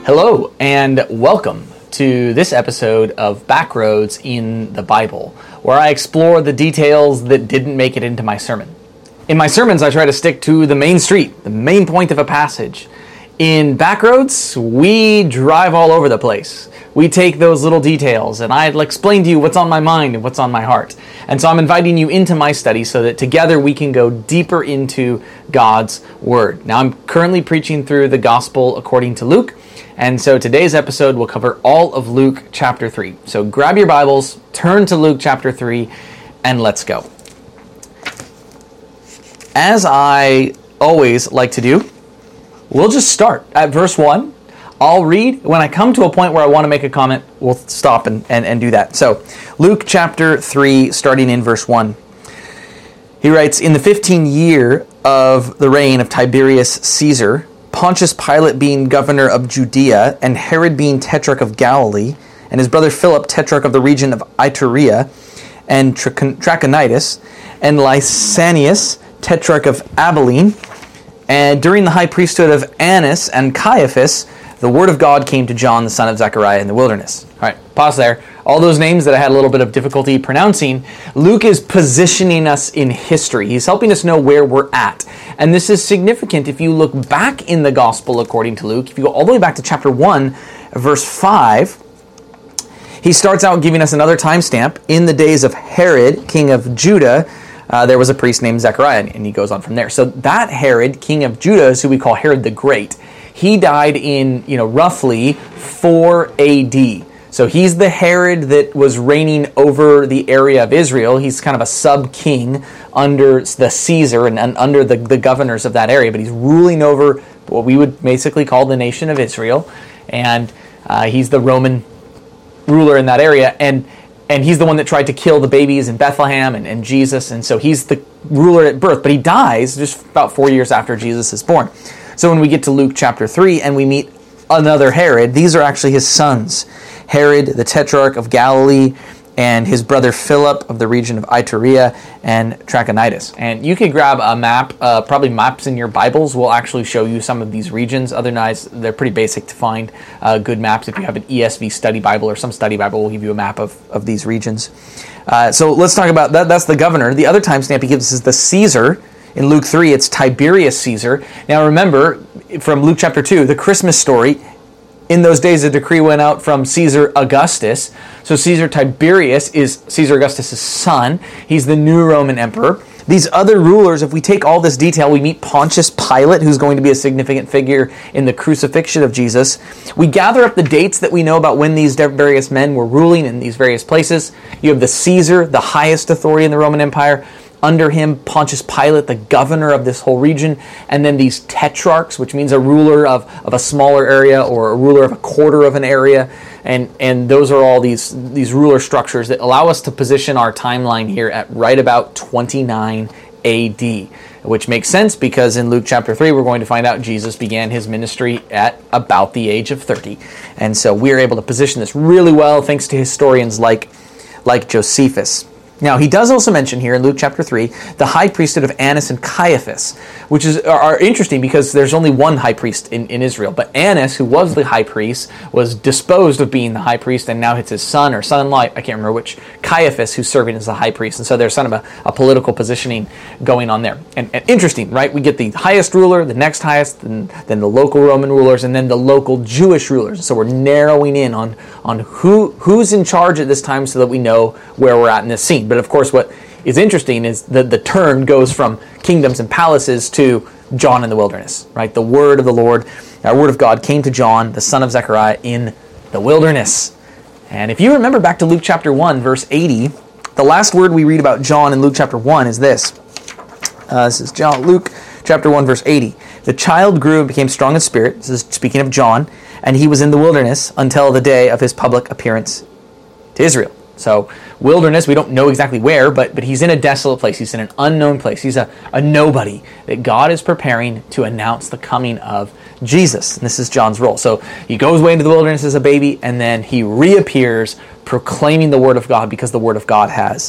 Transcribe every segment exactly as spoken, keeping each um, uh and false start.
Hello and welcome to this episode of Backroads in the Bible, where I explore the details that didn't make it into my sermon. In my sermons, I try to stick to the main street, the main point of a passage. In Backroads, we drive all over the place. We take those little details, and I'll explain to you what's on my mind and what's on my heart. And so I'm inviting you into my study so that together we can go deeper into God's Word. Now, I'm currently preaching through the Gospel according to Luke, and so today's episode will cover all of Luke chapter three. So grab your Bibles, turn to Luke chapter three, and let's go. As I always like to do, we'll just start at verse one. I'll read. When I come to a point where I want to make a comment, we'll stop and, and, and do that. So Luke chapter three, starting in verse one. He writes, "In the fifteenth year of the reign of Tiberius Caesar, Pontius Pilate being governor of Judea, and Herod being tetrarch of Galilee, and his brother Philip tetrarch of the region of Iturea, and Trachonitis, and Lysanias tetrarch of Abilene, and during the high priesthood of Annas and Caiaphas, the word of God came to John, the son of Zechariah, in the wilderness." All right, pause there. All those names that I had a little bit of difficulty pronouncing, Luke is positioning us in history. He's helping us know where we're at. And this is significant if you look back in the Gospel according to Luke. If you go all the way back to chapter one, verse five, he starts out giving us another timestamp. In the days of Herod, king of Judah, uh, there was a priest named Zechariah, and he goes on from there. So that Herod, king of Judah, is who we call Herod the Great. He died in, you know, roughly four A D. So he's the Herod that was reigning over the area of Israel. He's kind of a sub-king under the Caesar and, and under the, the governors of that area. But he's ruling over what we would basically call the nation of Israel. And uh, he's the Roman ruler in that area. And and he's the one that tried to kill the babies in Bethlehem and, and Jesus. And so he's the ruler at birth. But he dies just about four years after Jesus is born. So when we get to Luke chapter three and we meet another Herod, these are actually his sons. Herod, the tetrarch of Galilee, and his brother Philip of the region of Iturea and Trachonitis. And you could grab a map, uh, probably maps in your Bibles will actually show you some of these regions. Otherwise, they're pretty basic to find uh, good maps. If you have an E S V study Bible or some study Bible, will give you a map of, of these regions. Uh, so let's talk about that. That's the governor. The other timestamp he gives us is the Caesar. In Luke three, it's Tiberius Caesar. Now remember, from Luke chapter two, the Christmas story, in those days a decree went out from Caesar Augustus. So Caesar Tiberius is Caesar Augustus' son. He's the new Roman emperor. These other rulers, if we take all this detail, we meet Pontius Pilate, who's going to be a significant figure in the crucifixion of Jesus. We gather up the dates that we know about when these various men were ruling in these various places. You have the Caesar, the highest authority in the Roman Empire. Under him, Pontius Pilate, the governor of this whole region, and then these tetrarchs, which means a ruler of, of a smaller area or a ruler of a quarter of an area. And, and those are all these, these ruler structures that allow us to position our timeline here at right about twenty-nine A D, which makes sense because in Luke chapter three, we're going to find out Jesus began his ministry at about the age of thirty. And so we're able to position this really well thanks to historians like, like Josephus. Now, he does also mention here in Luke chapter three, the high priesthood of Annas and Caiaphas, which is are, are interesting because there's only one high priest in, in Israel. But Annas, who was the high priest, was disposed of being the high priest, and now it's his son or son-in-law, I can't remember which, Caiaphas, who's serving as the high priest. And so there's kind of a, a political positioning going on there. And, and interesting, right? We get the highest ruler, the next highest, and then the local Roman rulers, and then the local Jewish rulers. So we're narrowing in on, on who who's in charge at this time so that we know where we're at in this scene. But of course, what is interesting is that the turn goes from kingdoms and palaces to John in the wilderness, right? The word of the Lord, our word of God came to John, the son of Zechariah, in the wilderness. And if you remember back to Luke chapter one, verse eighty, the last word we read about John in Luke chapter one is this. Uh, this is John, Luke chapter one, verse eighty. "The child grew and became strong in spirit," this is speaking of John, "and he was in the wilderness until the day of his public appearance to Israel." So wilderness, we don't know exactly where, but but he's in a desolate place. He's in an unknown place. He's a, a nobody that God is preparing to announce the coming of Jesus. And this is John's role. So he goes away into the wilderness as a baby, and then he reappears proclaiming the word of God because the word of God has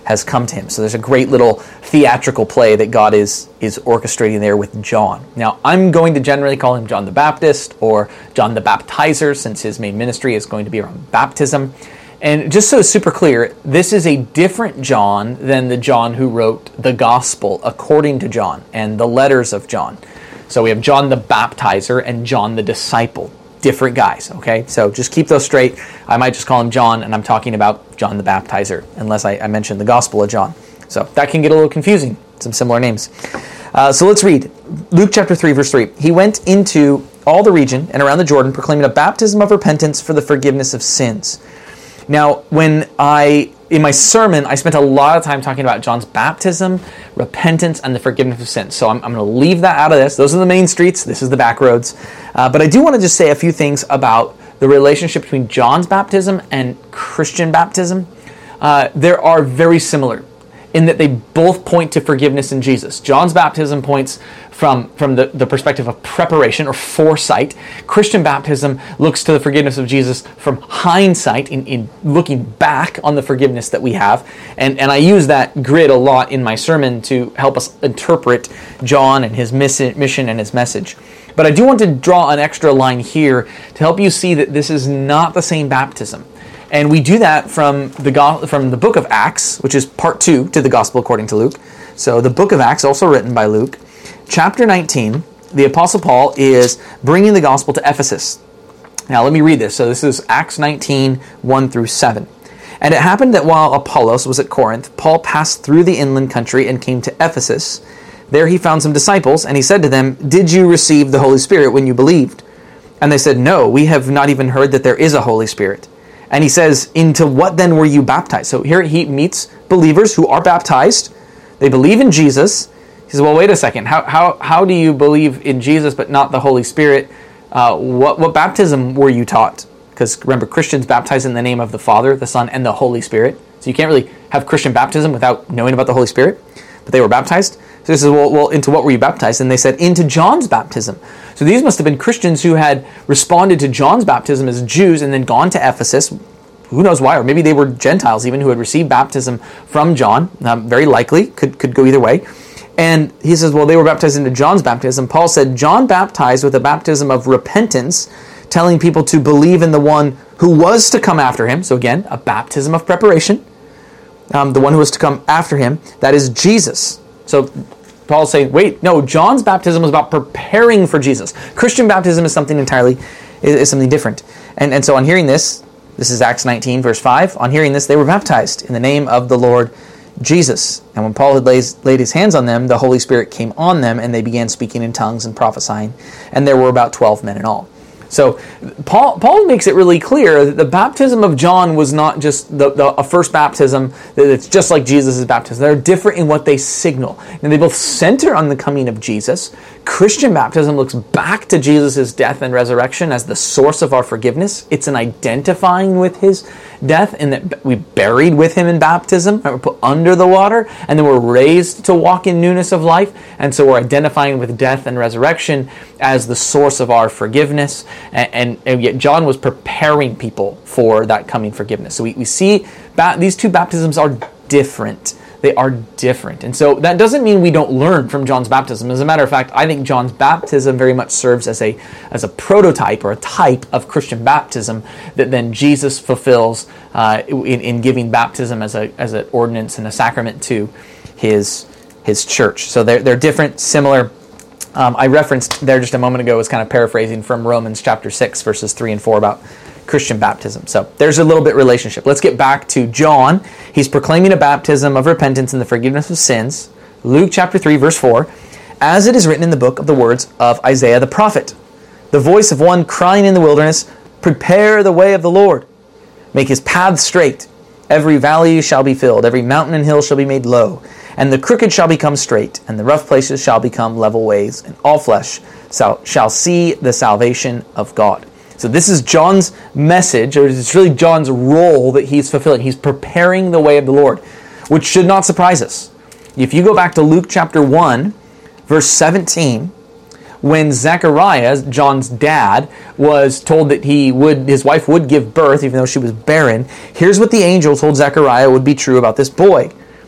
has come to him. So there's a great little theatrical play that God is is orchestrating there with John. Now, I'm going to generally call him John the Baptist or John the Baptizer, since his main ministry is going to be around baptism. And just so it's super clear, this is a different John than the John who wrote the Gospel according to John and the letters of John. So we have John the Baptizer and John the Disciple. Different guys, okay? So just keep those straight. I might just call him John, and I'm talking about John the Baptizer, unless I, I mention the Gospel of John. So that can get a little confusing, some similar names. Uh, so let's read Luke chapter three, verse three. He went into all the region and around the Jordan, proclaiming a baptism of repentance for the forgiveness of sins. Now, when I, in my sermon, I spent a lot of time talking about John's baptism, repentance, and the forgiveness of sins. So I'm, I'm going to leave that out of this. Those are the main streets. This is the back roads. Uh, but I do want to just say a few things about the relationship between John's baptism and Christian baptism. Uh, there are very similar in that they both point to forgiveness in Jesus. John's baptism points from, from the, the perspective of preparation or foresight. Christian baptism looks to the forgiveness of Jesus from hindsight, in, in looking back on the forgiveness that we have. And, and I use that grid a lot in my sermon to help us interpret John and his mission and his message. But I do want to draw an extra line here to help you see that this is not the same baptism. And we do that from the from the book of Acts, which is part two to the Gospel according to Luke. So the book of Acts, also written by Luke. Chapter nineteen, the Apostle Paul is bringing the gospel to Ephesus. Now let me read this. So this is Acts nineteen, one through seven. And it happened that while Apollos was at Corinth, Paul passed through the inland country and came to Ephesus. There he found some disciples, and he said to them, "Did you receive the Holy Spirit when you believed?" And they said, "No, we have not even heard that there is a Holy Spirit." And he says, "Into what then were you baptized?" So here he meets believers who are baptized. They believe in Jesus. He says, "Well, wait a second. How how how do you believe in Jesus but not the Holy Spirit? Uh, what what baptism were you taught?" Because remember, Christians baptize in the name of the Father, the Son, and the Holy Spirit. So you can't really have Christian baptism without knowing about the Holy Spirit. But they were baptized. So he says, well, well, into what were you baptized? And they said, into John's baptism. So these must have been Christians who had responded to John's baptism as Jews and then gone to Ephesus. Who knows why? Or maybe they were Gentiles even who had received baptism from John. Um, very likely. Could, could go either way. And he says, well, they were baptized into John's baptism. Paul said, John baptized with a baptism of repentance, telling people to believe in the one who was to come after him. So again, a baptism of preparation. Um, the one who was to come after him. That is Jesus. So Paul's saying, wait, no, John's baptism was about preparing for Jesus. Christian baptism is something entirely, is something different. And, and so on hearing this, this is Acts nineteen, verse five, on hearing this, they were baptized in the name of the Lord Jesus. And when Paul had lays, laid his hands on them, the Holy Spirit came on them, and they began speaking in tongues and prophesying. And there were about twelve men in all. So Paul Paul makes it really clear that the baptism of John was not just the, the a first baptism, that it's just like Jesus' baptism. They're different in what they signal. And they both center on the coming of Jesus. Christian baptism looks back to Jesus' death and resurrection as the source of our forgiveness. It's an identifying with his death in that we buried with him in baptism, we're put under the water, and then we're raised to walk in newness of life. And so we're identifying with death and resurrection as the source of our forgiveness. And, and, and yet John was preparing people for that coming forgiveness. So we, we see ba- these two baptisms are different. They are different. And so that doesn't mean we don't learn from John's baptism. As a matter of fact, I think John's baptism very much serves as a as a prototype or a type of Christian baptism that then Jesus fulfills uh, in, in giving baptism as a as an ordinance and a sacrament to his his church. So they're, they're different, similar. Um, I referenced there just a moment ago, was kind of paraphrasing from Romans chapter six, verses three and four about Christian baptism. So there's a little bit relationship. Let's get back to John. He's proclaiming a baptism of repentance and the forgiveness of sins. Luke chapter three, verse four. As it is written in the book of the words of Isaiah the prophet, the voice of one crying in the wilderness, prepare the way of the Lord. Make his paths straight. Every valley shall be filled. Every mountain and hill shall be made low. And the crooked shall become straight, and the rough places shall become level ways, and all flesh shall, shall see the salvation of God. So this is John's message, or it's really John's role that he's fulfilling. He's preparing the way of the Lord, which should not surprise us. If you go back to Luke chapter one, verse seventeen, when Zechariah, John's dad, was told that he would, his wife would give birth, even though she was barren, here's what the angel told Zechariah would be true about this boy.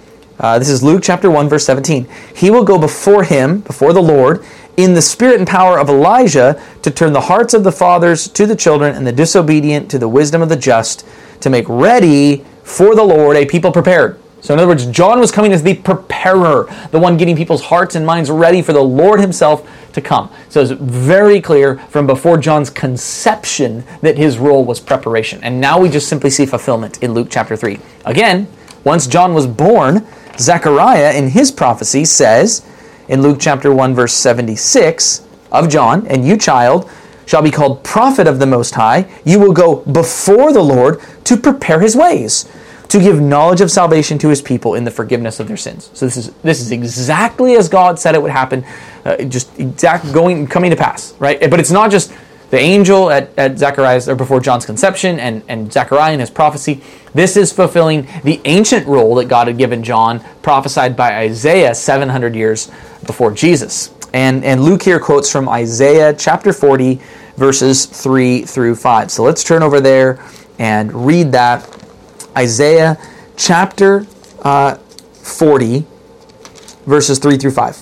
Uh, this is Luke chapter one, verse seventeen. He will go before him, before the Lord, in the spirit and power of Elijah, to turn the hearts of the fathers to the children and the disobedient to the wisdom of the just, to make ready for the Lord a people prepared. So in other words, John was coming as the preparer, the one getting people's hearts and minds ready for the Lord himself to come. So it's very clear from before John's conception that his role was preparation. And now we just simply see fulfillment in Luke chapter three. Again, once John was born, Zechariah in his prophecy says in Luke chapter one, verse seventy-six of John, "And you, child, shall be called prophet of the Most High. You will go before the Lord to prepare his ways, to give knowledge of salvation to his people in the forgiveness of their sins." So this is this is exactly as God said it would happen, uh, just exact going coming to pass, right? But it's not just the angel at, at Zechariah's or before John's conception and, and Zechariah in his prophecy. This is fulfilling the ancient role that God had given John, prophesied by Isaiah seven hundred years before Jesus. And, and Luke here quotes from Isaiah chapter forty, verses three through five. So let's turn over there and read that. Isaiah chapter uh, forty, verses three through five.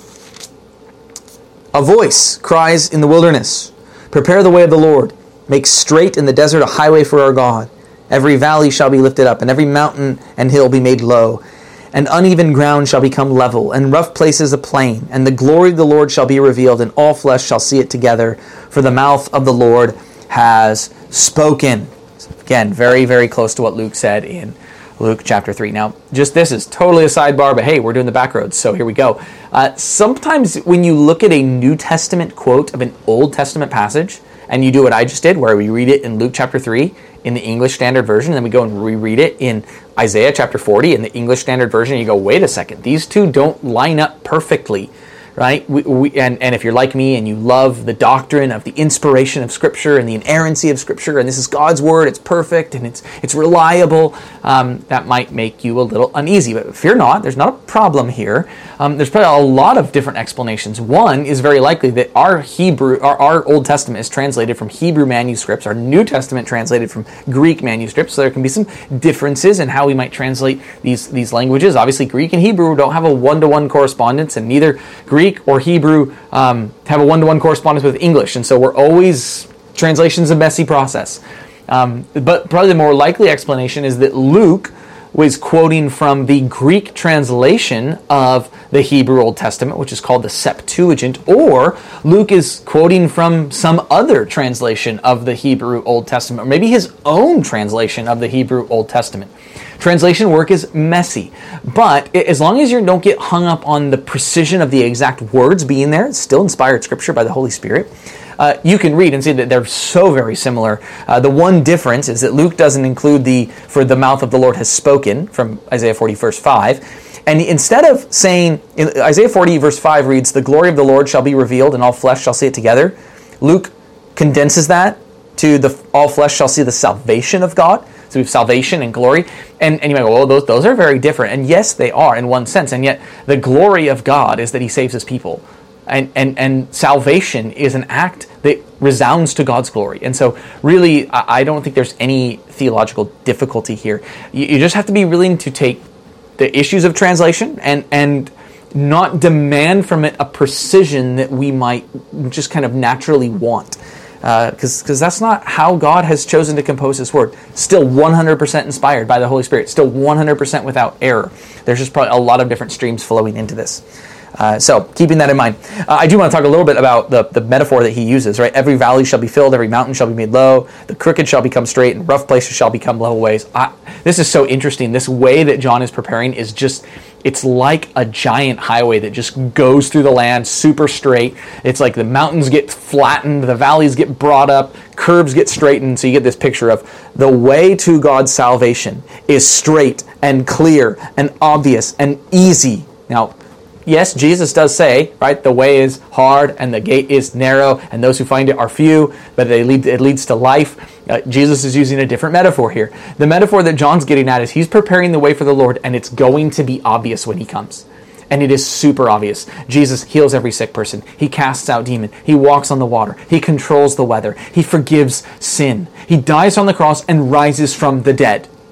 "A voice cries in the wilderness, 'Prepare the way of the Lord. Make straight in the desert a highway for our God. Every valley shall be lifted up, and every mountain and hill be made low. And uneven ground shall become level, and rough places a plain. And the glory of the Lord shall be revealed, and all flesh shall see it together. For the mouth of the Lord has spoken.'" Again, very, very close to what Luke said in Luke chapter three. Now, just this is totally a sidebar, but hey, we're doing the back roads, so here we go. Uh, sometimes when you look at a New Testament quote of an Old Testament passage, and you do what I just did, where we read it in Luke chapter three in the English Standard Version, and then we go and reread it in Isaiah chapter forty in the English Standard Version, and you go, wait a second, these two don't line up perfectly. Right? We, we, and, and if you're like me and you love the doctrine of the inspiration of Scripture and the inerrancy of Scripture, and this is God's Word, it's perfect and it's it's reliable, um, that might make you a little uneasy. But fear not, there's not a problem here. Um, there's probably a lot of different explanations. One is very likely that our Hebrew, our, our Old Testament is translated from Hebrew manuscripts, our New Testament translated from Greek manuscripts, so there can be some differences in how we might translate these, these languages. Obviously, Greek and Hebrew don't have a one-to-one correspondence, and neither Greek Greek or Hebrew um, have a one-to-one correspondence with English, and so we're always, translation's a messy process. Um, but probably the more likely explanation is that Luke was quoting from the Greek translation of the Hebrew Old Testament, which is called the Septuagint, or Luke is quoting from some other translation of the Hebrew Old Testament, or maybe his own translation of the Hebrew Old Testament. Translation work is messy, but as long as you don't get hung up on the precision of the exact words being there, it's still inspired Scripture by the Holy Spirit, uh, you can read and see that they're so very similar. Uh, the one difference is that Luke doesn't include the, for the mouth of the Lord has spoken, from Isaiah forty, verse five, and instead of saying, in Isaiah forty, verse five reads, "The glory of the Lord shall be revealed, and all flesh shall see it together," Luke condenses that to the all flesh shall see the salvation of God. So we have salvation and glory. And, and you might go, well, those, those are very different. And yes, they are in one sense. And yet the glory of God is that he saves his people. And, and, and salvation is an act that resounds to God's glory. And so really, I, I don't think there's any theological difficulty here. You, you just have to be willing to take the issues of translation and, and not demand from it a precision that we might just kind of naturally want. Because uh, because that's not how God has chosen to compose His Word. Still one hundred percent inspired by the Holy Spirit. Still one hundred percent without error. There's just probably a lot of different streams flowing into this. Uh, so, keeping that in mind, uh, I do want to talk a little bit about the, the metaphor that he uses, right? Every valley shall be filled, every mountain shall be made low, the crooked shall become straight, and rough places shall become level ways. I, this is so interesting. This way that John is preparing is just, it's like a giant highway that just goes through the land super straight. It's like the mountains get flattened, the valleys get brought up, curves get straightened, so you get this picture of the way to God's salvation is straight and clear and obvious and easy. Now, yes, Jesus does say, right, the way is hard and the gate is narrow and those who find it are few, but they lead, it leads to life. Uh, Jesus is using a different metaphor here. The metaphor that John's getting at is he's preparing the way for the Lord, and it's going to be obvious when he comes. And it is super obvious. Jesus heals every sick person. He casts out demons. He walks on the water. He controls the weather. He forgives sin. He dies on the cross and rises from the dead.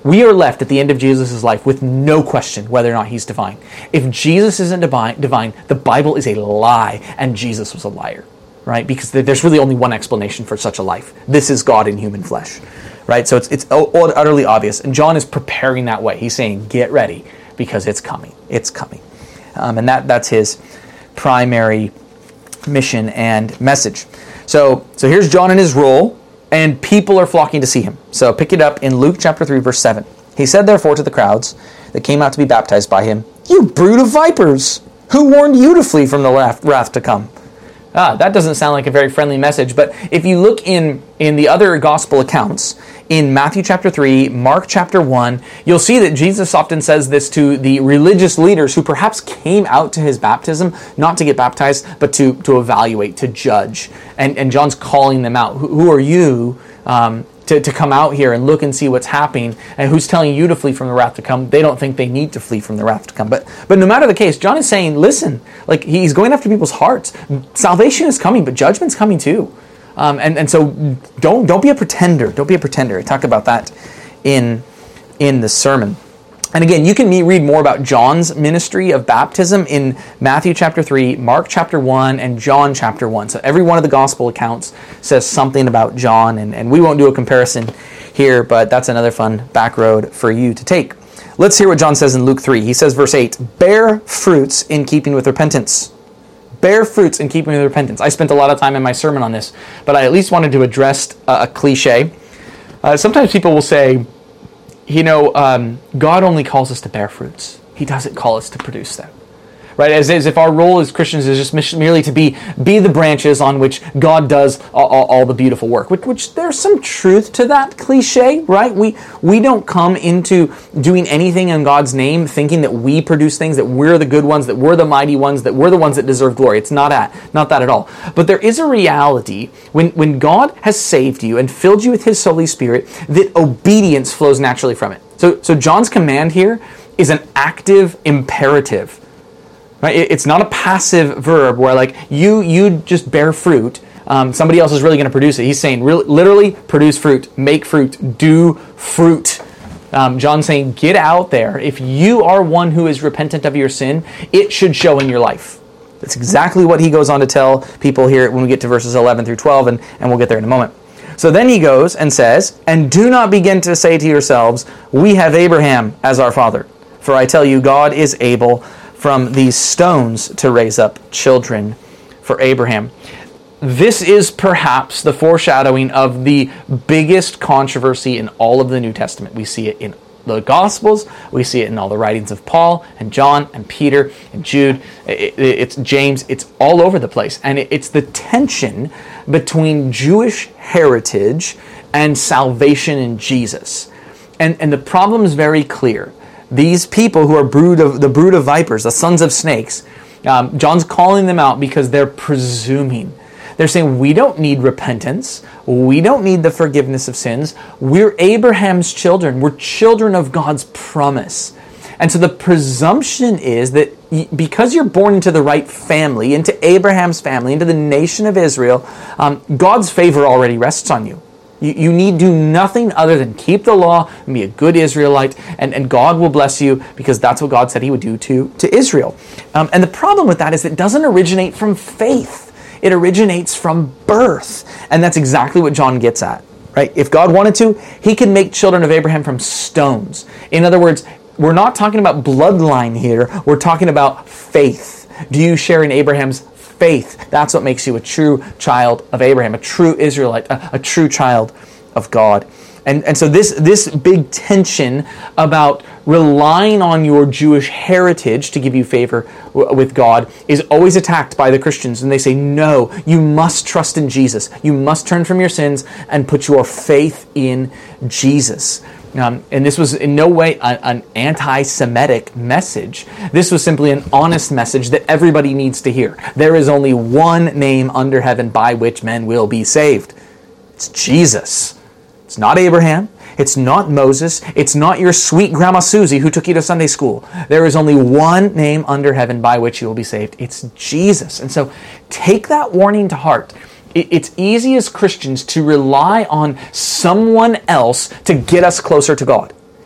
we are left at the end of Jesus' life with no question whether or not he's divine. If Jesus isn't divine, divine, the Bible is a lie, and Jesus was a liar, right? Because there's really only one explanation for such a life. This is God in human flesh, right? So it's it's utterly obvious, and John is preparing that way. He's saying, get ready, because it's coming. It's coming. Um, and that that's his primary mission and message. So so here's John in his role, and people are flocking to see him. So pick it up in Luke chapter three, verse seven. He said therefore to the crowds that came out to be baptized by him, "You brood of vipers, who warned you to flee from the wrath, wrath to come?" Ah, that doesn't sound like a very friendly message, but if you look in, in the other gospel accounts, in Matthew chapter three, Mark chapter one, you'll see that Jesus often says this to the religious leaders who perhaps came out to his baptism, not to get baptized, but to, to evaluate, to judge. And, and John's calling them out. Who, who are you um, to, to come out here and look and see what's happening? And who's telling you to flee from the wrath to come? They don't think they need to flee from the wrath to come. But, but no matter the case, John is saying, listen, like he's going after people's hearts. Salvation is coming, but judgment's coming too. Um, and, and so don't don't be a pretender. Don't be a pretender. I talk about that in, in the sermon. And again, you can read more about John's ministry of baptism in Matthew chapter three, Mark chapter one, and John chapter one. So every one of the gospel accounts says something about John, and, and we won't do a comparison here, but that's another fun back road for you to take. Let's hear what John says in Luke three. He says, verse eight, "Bear fruits in keeping with repentance." Bear fruits in keeping with repentance. I spent a lot of time in my sermon on this, but I at least wanted to address a, a cliche. Uh, sometimes people will say, you know, um, God only calls us to bear fruits. He doesn't call us to produce them. Right? As, as if our role as Christians is just merely to be be the branches on which God does all, all, all the beautiful work. Which, which there's some truth to that cliche, right? We we don't come into doing anything in God's name thinking that we produce things, that we're the good ones, that we're the mighty ones, that we're the ones that deserve glory. It's not at, not that at all. But there is a reality when, when God has saved you and filled you with His Holy Spirit, that obedience flows naturally from it. So, so John's command here is an active imperative. Right? It's not a passive verb where like you you just bear fruit. Um, somebody else is really going to produce it. He's saying really, literally produce fruit, make fruit, do fruit. Um, John's saying get out there. If you are one who is repentant of your sin, it should show in your life. That's exactly what he goes on to tell people here when we get to verses eleven through twelve, and, and we'll get there in a moment. So then he goes and says, "And do not begin to say to yourselves, 'We have Abraham as our father.' For I tell you, God is able from these stones to raise up children for Abraham." This is perhaps the foreshadowing of the biggest controversy in all of the New Testament. We see it in the Gospels, we see it in all the writings of Paul and John and Peter and Jude, it's James, it's all over the place. And it's the tension between Jewish heritage and salvation in Jesus. And, and the problem is very clear. These people who are brood of the brood of vipers, the sons of snakes, um, John's calling them out because they're presuming. They're saying, we don't need repentance. We don't need the forgiveness of sins. We're Abraham's children. We're children of God's promise. And so the presumption is that because you're born into the right family, into Abraham's family, into the nation of Israel, um, God's favor already rests on you. You, you need do nothing other than keep the law and be a good Israelite, and, and God will bless you because that's what God said He would do to, to Israel. Um, and the problem with that is it doesn't originate from faith. It originates from birth. And that's exactly what John gets at. Right? If God wanted to, He could make children of Abraham from stones. In other words, we're not talking about bloodline here. We're talking about faith. Do you share in Abraham's faith? That's what makes you a true child of Abraham, a true Israelite, a, a true child of God. And, and so this, this big tension about relying on your Jewish heritage to give you favor w- with God is always attacked by the Christians. And they say, no, you must trust in Jesus. You must turn from your sins and put your faith in Jesus. Um, and this was in no way a, an anti-Semitic message. This was simply an honest message that everybody needs to hear. There is only one name under heaven by which men will be saved. It's Jesus. It's not Abraham. It's not Moses. It's not your sweet Grandma Susie who took you to Sunday school. There is only one name under heaven by which you will be saved. It's Jesus. And so take that warning to heart. It's easy as Christians to rely on someone else to get us closer to God.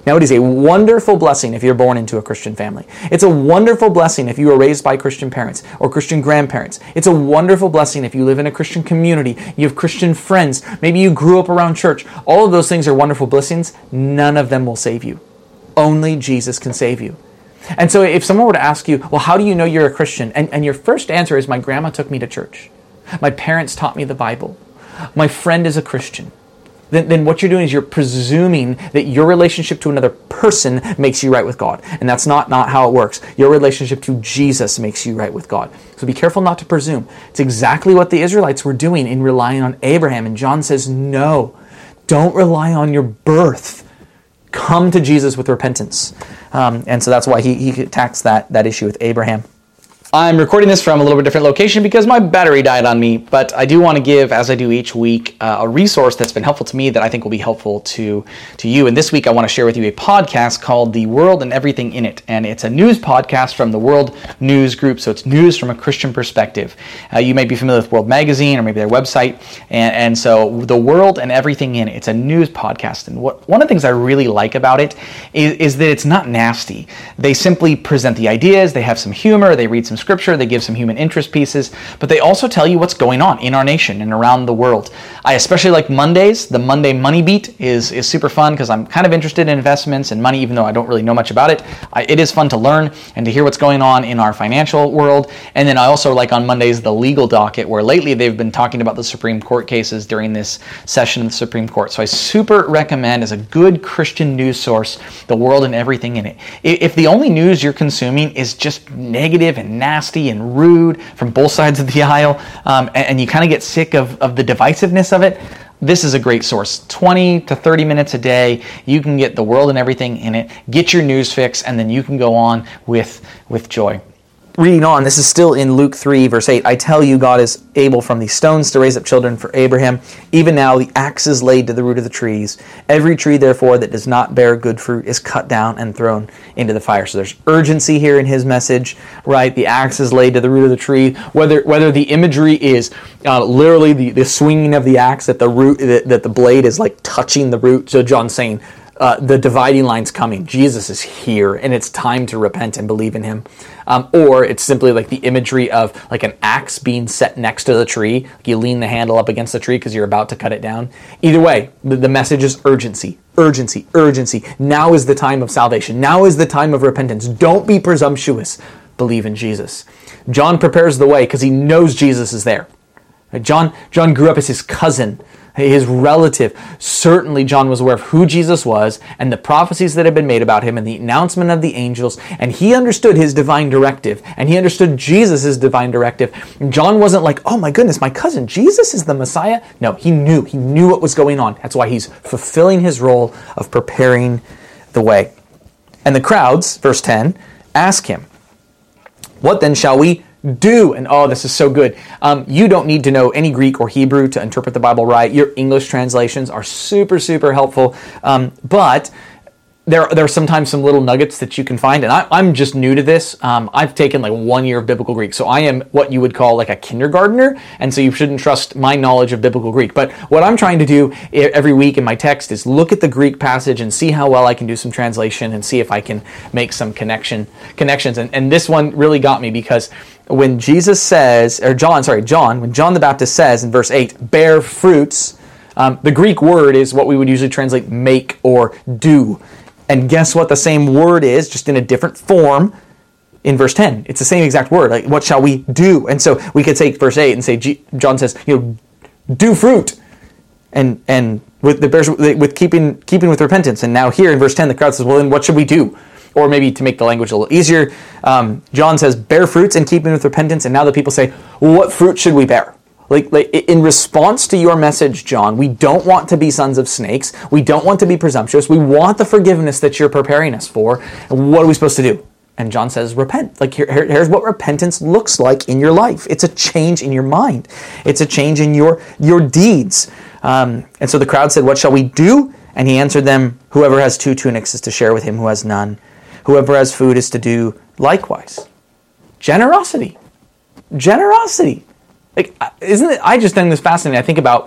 Now, it is a wonderful blessing if you're born into a Christian family. It's a wonderful blessing if you were raised by Christian parents or Christian grandparents. It's a wonderful blessing if you live in a Christian community, you have Christian friends, maybe you grew up around church. All of those things are wonderful blessings. None of them will save you. Only Jesus can save you. And so if someone were to ask you, well, how do you know you're a Christian? And, and your first answer is, my grandma took me to church. My parents taught me the Bible. My friend is a Christian. Then, then what you're doing is you're presuming that your relationship to another person makes you right with God. And that's not, not how it works. Your relationship to Jesus makes you right with God. So be careful not to presume. It's exactly what the Israelites were doing in relying on Abraham. And John says, no, don't rely on your birth. Come to Jesus with repentance. Um, and so that's why he, he attacks that, that issue with Abraham. I'm recording this from a little bit different location because my battery died on me, but I do want to give, as I do each week, uh, a resource that's been helpful to me that I think will be helpful to, to you. And this week I want to share with you a podcast called The World and Everything in It. And it's a news podcast from the World News Group, so it's news from a Christian perspective. Uh, you may be familiar with World Magazine or maybe their website. And, and so The World and Everything in It, it's a news podcast. And what one of the things I really like about it is, is that it's not nasty. They simply present the ideas, they have some humor, they read some scripture, they give some human interest pieces, but they also tell you what's going on in our nation and around the world. I especially like Mondays. The Monday Money Beat is, is super fun because I'm kind of interested in investments and money, even though I don't really know much about it. I, it is fun to learn and to hear what's going on in our financial world. And then I also like on Mondays the Legal Docket, where lately they've been talking about the Supreme Court cases during this session of the Supreme Court. So I super recommend, as a good Christian news source, The World and Everything in It. If the only news you're consuming is just negative and nasty and rude from both sides of the aisle, um, and, and you kind of get sick of, of the divisiveness of it, this is a great source. twenty to thirty minutes a day, you can get The World and Everything in It, get your news fix, and then you can go on with, with joy. Reading on, this is still in Luke three, verse eight. I tell you, God is able from these stones to raise up children for Abraham. Even now the axe is laid to the root of the trees. Every tree, therefore, that does not bear good fruit is cut down and thrown into the fire. So there's urgency here in his message, right? The axe is laid to the root of the tree. Whether whether the imagery is uh, literally the, the swinging of the axe, that the root, that, that the blade is like touching the root. So John's saying, Uh, the dividing line's coming. Jesus is here, and it's time to repent and believe in him. Um, or it's simply like the imagery of like an axe being set next to the tree. Like you lean the handle up against the tree because you're about to cut it down. Either way, the, the message is urgency, urgency, urgency. Now is the time of salvation. Now is the time of repentance. Don't be presumptuous. Believe in Jesus. John prepares the way because he knows Jesus is there. John, John grew up as his cousin, his relative. Certainly John was aware of who Jesus was and the prophecies that had been made about him and the announcement of the angels, and he understood his divine directive, and he understood Jesus' divine directive. John wasn't like, oh my goodness, my cousin, Jesus is the Messiah. No, he knew. He knew what was going on. That's why he's fulfilling his role of preparing the way. And the crowds, verse ten, ask him, what then shall we do? And oh, this is so good. Um, you don't need to know any Greek or Hebrew to interpret the Bible right. Your English translations are super, super helpful. Um, but there, there are sometimes some little nuggets that you can find. And I, I'm just new to this. Um, I've taken like one year of biblical Greek. So I am what you would call like a kindergartner. And so you shouldn't trust my knowledge of biblical Greek. But what I'm trying to do every week in my text is look at the Greek passage and see how well I can do some translation and see if I can make some connection connections. And, and this one really got me because when Jesus says, or John, sorry, John, when John the Baptist says in verse eight, bear fruits, um, the Greek word is what we would usually translate make or do. And guess what the same word is, just in a different form in verse ten. It's the same exact word. Like, what shall we do? And so we could take verse eight and say, G- John says, you know, do fruit. And and with the bears, with keeping keeping with repentance. And now here in verse ten, the crowd says, well, then what should we do? Or maybe to make the language a little easier, um, John says, bear fruits in keeping with repentance. And now the people say, well, what fruit should we bear? Like, like in response to your message, John, we don't want to be sons of snakes. We don't want to be presumptuous. We want the forgiveness that you're preparing us for. And what are we supposed to do? And John says, repent. Like here, here, here's what repentance looks like in your life. It's a change in your mind. It's a change in your, your deeds. Um, and so the crowd said, what shall we do? And he answered them, whoever has two tunics is to share with him who has none. Whoever has food is to do likewise. Generosity. Generosity. Like, isn't it? I just find this fascinating. I think about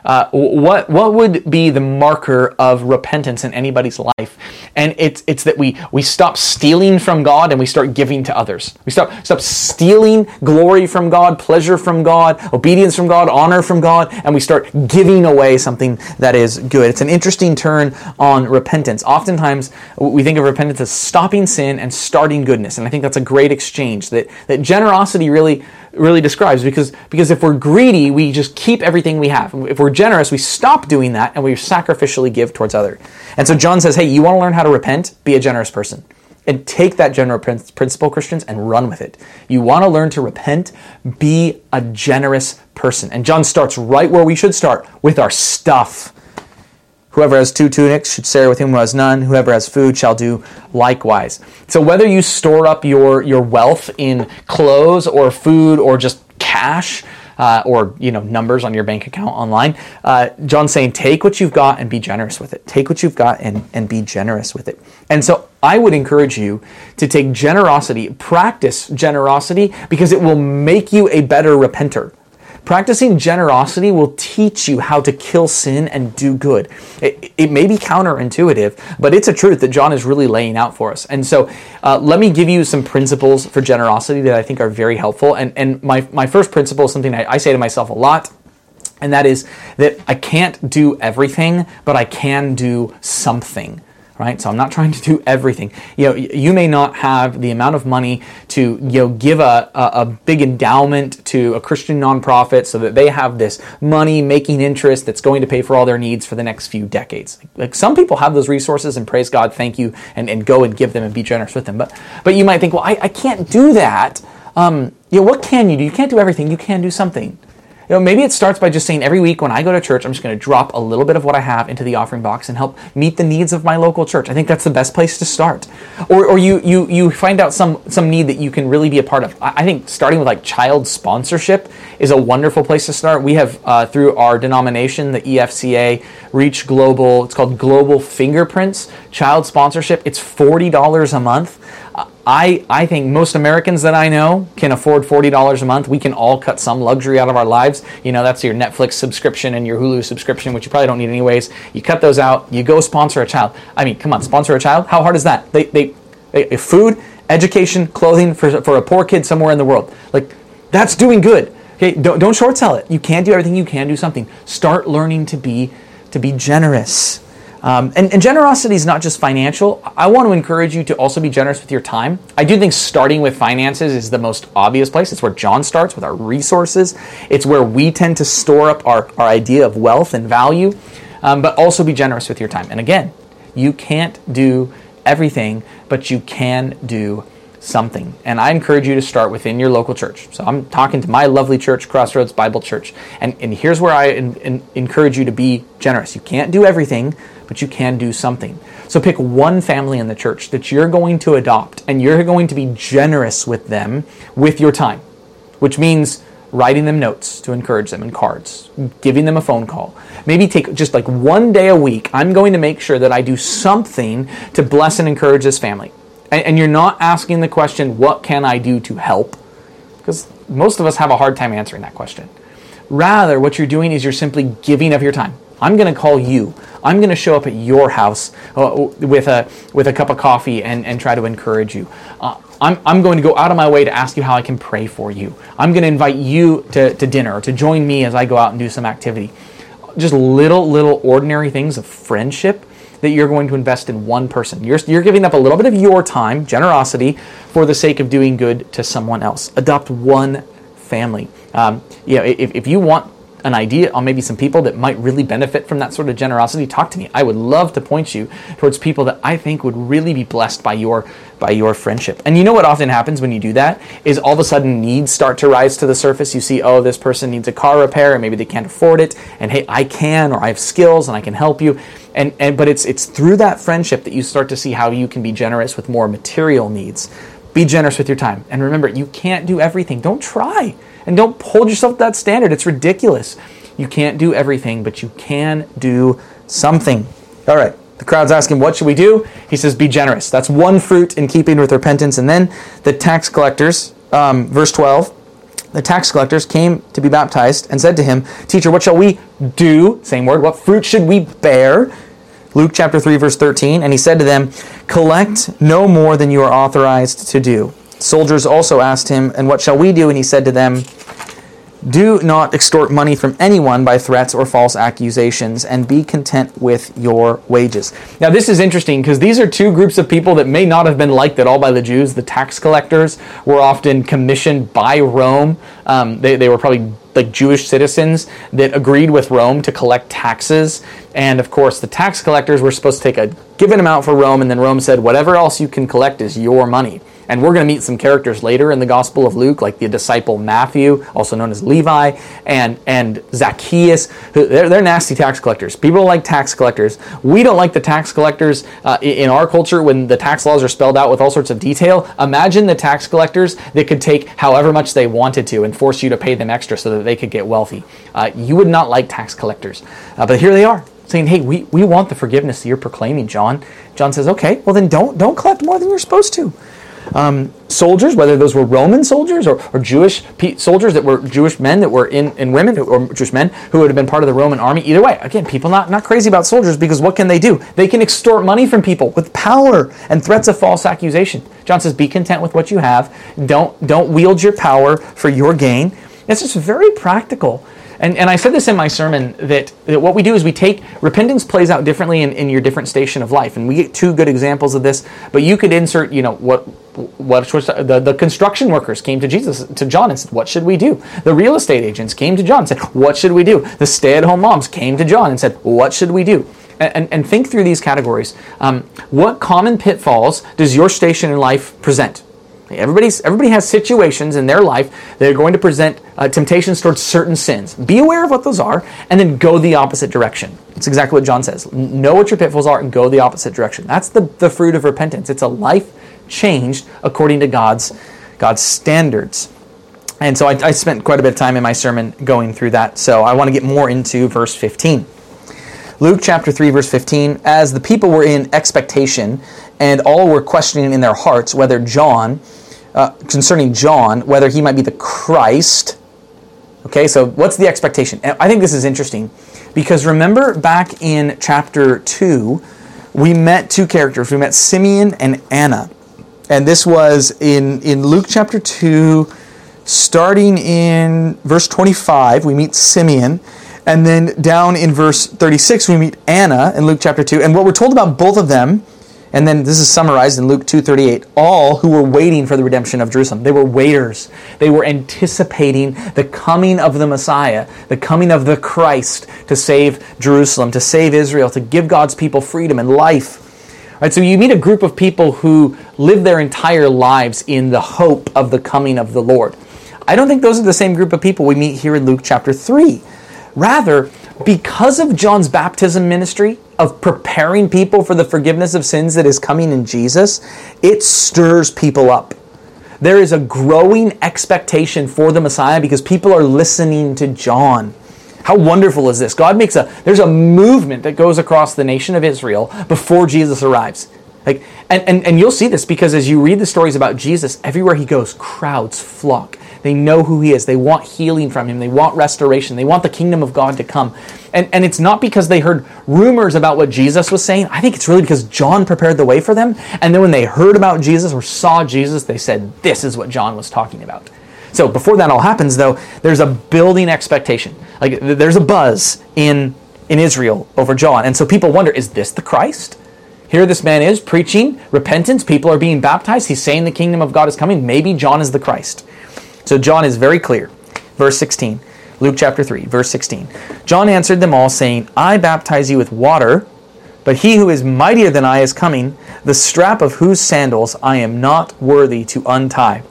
uh, what what would be the marker of repentance in anybody's life? And it's it's that we we stop stealing from God and we start giving to others. We stop stop stealing glory from God, pleasure from God, obedience from God, honor from God, and we start giving away something that is good. It's an interesting turn on repentance. Oftentimes we think of repentance as stopping sin and starting goodness, and I think that's a great exchange that that generosity really really describes, because because if we're greedy, we just keep everything we have. If we're generous, we stop doing that and we sacrificially give towards others. And so John says, hey, you want to learn how to repent? Be a generous person. And take that general principle, Christians, and run with it. You want to learn to repent? Be a generous person. And John starts right where we should start, with our stuff. Whoever has two tunics should share with him who has none. Whoever has food shall do likewise. So whether you store up your, your wealth in clothes or food or just cash, uh, or you know numbers on your bank account online, uh, John's saying take what you've got and be generous with it. Take what you've got and, and be generous with it. And so I would encourage you to take generosity, practice generosity, because it will make you a better repenter. Practicing generosity will teach you how to kill sin and do good. It, it may be counterintuitive, but it's a truth that John is really laying out for us. And so uh, let me give you some principles for generosity that I think are very helpful. And, and my, my first principle is something I, I say to myself a lot, and that is that I can't do everything, but I can do something. Right? So I'm not trying to do everything. You know, you may not have the amount of money to, you know, give a, a, a big endowment to a Christian nonprofit so that they have this money making interest that's going to pay for all their needs for the next few decades. Like some people have those resources, and praise God, thank you, and, and go and give them and be generous with them. But but you might think, well, I, I can't do that. Um, you know, what can you do? You can't do everything. You can do something. You know, maybe it starts by just saying every week when I go to church, I'm just going to drop a little bit of what I have into the offering box and help meet the needs of my local church. I think that's the best place to start. Or or you you you find out some some need that you can really be a part of. I think starting with like child sponsorship is a wonderful place to start. We have uh, through our denomination, the E F C A, Reach Global. It's called Global Fingerprints Child Sponsorship. It's forty dollars a month. I, I think most Americans that I know can afford forty dollars a month. We can all cut some luxury out of our lives. You know, that's your Netflix subscription and your Hulu subscription, which you probably don't need anyways. You cut those out. You go sponsor a child. I mean, come on, sponsor a child? How hard is that? They, they, they food, education, clothing for, for a poor kid somewhere in the world. Like, that's doing good. Okay, don't, don't short sell it. You can't do everything. You can do something. Start learning to be, to be generous. Um, and, and generosity is not just financial. I want to encourage you to also be generous with your time. I do think starting with finances is the most obvious place. It's where John starts with our resources. It's where we tend to store up our, our idea of wealth and value. Um, but also be generous with your time. And again, you can't do everything, but you can do something. And I encourage you to start within your local church. So I'm talking to my lovely church, Crossroads Bible Church. And, and here's where I in, in, encourage you to be generous. You can't do everything, but you can do something. So pick one family in the church that you're going to adopt, and you're going to be generous with them with your time, which means writing them notes to encourage them and cards, giving them a phone call. Maybe take just like one day a week. I'm going to make sure that I do something to bless and encourage this family. And, and you're not asking the question, what can I do to help? Because most of us have a hard time answering that question. Rather, what you're doing is you're simply giving of your time. I'm going to call you. I'm going to show up at your house uh, with a with a cup of coffee and, and try to encourage you. Uh, I'm, I'm going to go out of my way to ask you how I can pray for you. I'm going to invite you to, to dinner or to join me as I go out and do some activity. Just little, little ordinary things of friendship that you're going to invest in one person. You're, you're giving up a little bit of your time, generosity, for the sake of doing good to someone else. Adopt one family. Um, you know, if, if you want an idea on maybe some people that might really benefit from that sort of generosity, talk to me. I would love to point you towards people that I think would really be blessed by your by your friendship. And you know what often happens when you do that is all of a sudden needs start to rise to the surface. You see, oh, this person needs a car repair and maybe they can't afford it. And hey, I can, or I have skills and I can help you. And and but it's it's through that friendship that you start to see how you can be generous with more material needs. Be generous with your time. And remember, you can't do everything. Don't try. And don't hold yourself to that standard. It's ridiculous. You can't do everything, but you can do something. All right. The crowd's asking, what should we do? He says, be generous. That's one fruit in keeping with repentance. And then the tax collectors, um, verse twelve, the tax collectors came to be baptized and said to him, Teacher, what shall we do? Same word. What fruit should we bear? Luke chapter three, verse thirteen. And he said to them, Collect no more than you are authorized to do. Soldiers also asked him, And what shall we do? And he said to them, Do not extort money from anyone by threats or false accusations, and be content with your wages. Now this is interesting because these are two groups of people that may not have been liked at all by the Jews. The tax collectors were often commissioned by Rome. Um, they, they were probably like Jewish citizens that agreed with Rome to collect taxes. And of course, the tax collectors were supposed to take a given amount for Rome, and then Rome said, whatever else you can collect is your money. And we're going to meet some characters later in the Gospel of Luke, like the disciple Matthew, also known as Levi, and, and Zacchaeus. They're, they're nasty tax collectors. People don't like tax collectors. We don't like the tax collectors uh, in our culture when the tax laws are spelled out with all sorts of detail. Imagine the tax collectors that could take however much they wanted to and force you to pay them extra so that they could get wealthy. Uh, you would not like tax collectors. Uh, but here they are, saying, hey, we, we want the forgiveness that you're proclaiming, John. John says, okay, well then don't, don't collect more than you're supposed to. Um, soldiers, whether those were Roman soldiers or, or Jewish pe- soldiers that were Jewish men that were in, in women, who, or Jewish men who would have been part of the Roman army. Either way, again, people not, not crazy about soldiers because what can they do? They can extort money from people with power and threats of false accusation. John says, be content with what you have. Don't, don't wield your power for your gain. It's just very practical. And, and I said this in my sermon, that, that what we do is we take, repentance plays out differently in, in your different station of life. And we get two good examples of this, but you could insert, you know, what, what the, the construction workers came to Jesus, to John and said, what should we do? The real estate agents came to John and said, what should we do? The stay-at-home moms came to John and said, what should we do? And, and, and think through these categories. Um, what common pitfalls does your station in life present? Everybody's, everybody has situations in their life that are going to present uh, temptations towards certain sins. Be aware of what those are, and then go the opposite direction. That's exactly what John says. Know what your pitfalls are and go the opposite direction. That's the, the fruit of repentance. It's a life changed according to God's, God's standards. And so I, I spent quite a bit of time in my sermon going through that, so I want to get more into verse fifteen. Luke chapter three, verse fifteen, as the people were in expectation, and all were questioning in their hearts whether John, uh, concerning John, whether he might be the Christ. Okay, so what's the expectation? And I think this is interesting, because remember back in chapter two, we met two characters. We met Simeon and Anna. And this was in, in Luke chapter two, starting in verse twenty-five, we meet Simeon. And then down in verse thirty-six, we meet Anna in Luke chapter two. And what we're told about both of them, and then this is summarized in Luke two thirty-eight, all who were waiting for the redemption of Jerusalem. They were waiters. They were anticipating the coming of the Messiah, the coming of the Christ to save Jerusalem, to save Israel, to give God's people freedom and life. Right, so you meet a group of people who live their entire lives in the hope of the coming of the Lord. I don't think those are the same group of people we meet here in Luke chapter three. Rather, because of John's baptism ministry of preparing people for the forgiveness of sins that is coming in Jesus, it stirs people up. There is a growing expectation for the Messiah because people are listening to John. How wonderful is this? God makes a, there's a movement that goes across the nation of Israel before Jesus arrives. Like, and, and, and you'll see this because as you read the stories about Jesus, everywhere he goes, crowds flock. They know who he is. They want healing from him. They want restoration. They want the kingdom of God to come. And, and it's not because they heard rumors about what Jesus was saying. I think it's really because John prepared the way for them. And then when they heard about Jesus or saw Jesus, they said, this is what John was talking about. So before that all happens, though, there's a building expectation. Like there's a buzz in, in Israel over John. And so people wonder, is this the Christ? Here this man is preaching repentance. People are being baptized. He's saying the kingdom of God is coming. Maybe John is the Christ. So John is very clear. Verse sixteen, Luke chapter three, verse sixteen. John answered them all, saying, I baptize you with water, but he who is mightier than I is coming, the strap of whose sandals I am not worthy to untie.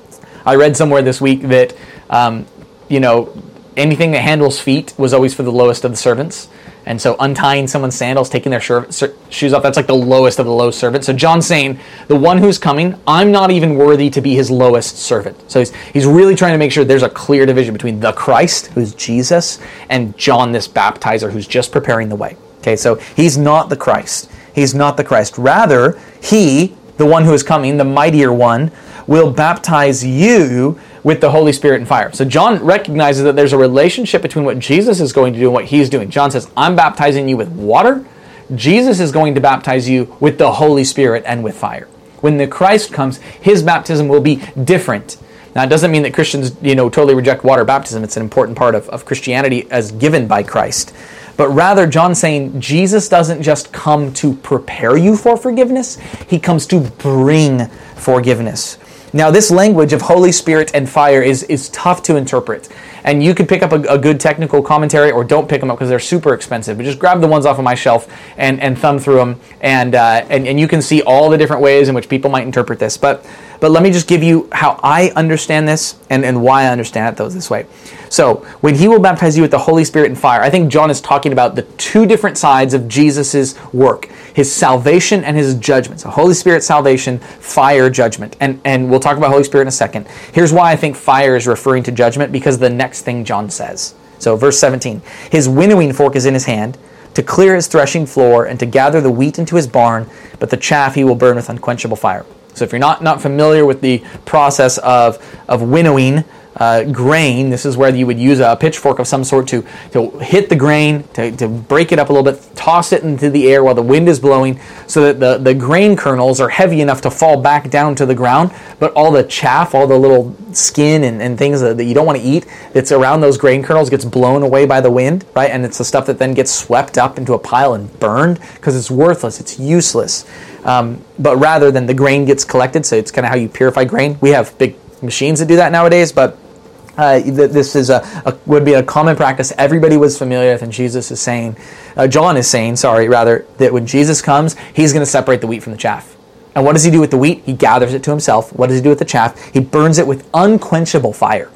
I read somewhere this week that, um, you know, anything that handles feet was always for the lowest of the servants. And so untying someone's sandals, taking their shoes off, that's like the lowest of the low servants. So John's saying, the one who's coming, I'm not even worthy to be his lowest servant. So he's, he's really trying to make sure there's a clear division between the Christ, who's Jesus, and John, this baptizer, who's just preparing the way. Okay, so he's not the Christ. He's not the Christ. Rather, he the one who is coming, the mightier one, will baptize you with the Holy Spirit and fire. So John recognizes that there's a relationship between what Jesus is going to do and what he's doing. John says, I'm baptizing you with water. Jesus is going to baptize you with the Holy Spirit and with fire. When the Christ comes, his baptism will be different. Now, it doesn't mean that Christians, you know, totally reject water baptism. It's an important part of, of Christianity as given by Christ. But rather, John's saying Jesus doesn't just come to prepare you for forgiveness. He comes to bring forgiveness. Now, this language of Holy Spirit and fire is, is tough to interpret. And you could pick up a, a good technical commentary or don't pick them up because they're super expensive. But just grab the ones off of my shelf and, and thumb through them. And, uh, and, and you can see all the different ways in which people might interpret this. But but let me just give you how I understand this and, and why I understand it though this way. So, when he will baptize you with the Holy Spirit and fire, I think John is talking about the two different sides of Jesus' work. His salvation and his judgment. So, Holy Spirit, salvation, fire, judgment. And, and we'll talk about Holy Spirit in a second. Here's why I think fire is referring to judgment, because the next thing John says. So, verse seventeen. His winnowing fork is in his hand, to clear his threshing floor and to gather the wheat into his barn, but the chaff he will burn with unquenchable fire. So if you're not, not familiar with the process of, of winnowing uh, grain, this is where you would use a pitchfork of some sort to, to hit the grain, to, to break it up a little bit, toss it into the air while the wind is blowing so that the, the grain kernels are heavy enough to fall back down to the ground, but all the chaff, all the little skin and, and things that, that you don't want to eat that's around those grain kernels gets blown away by the wind, right? And it's the stuff that then gets swept up into a pile and burned because it's worthless, it's useless. Um, but rather than the grain gets collected, so it's kind of how you purify grain. We have big machines that do that nowadays, but uh, this is a, a would be a common practice everybody was familiar with, and Jesus is saying, uh, John is saying, sorry, rather, that when Jesus comes, he's going to separate the wheat from the chaff. And what does he do with the wheat? He gathers it to himself. What does he do with the chaff? He burns it with unquenchable fire.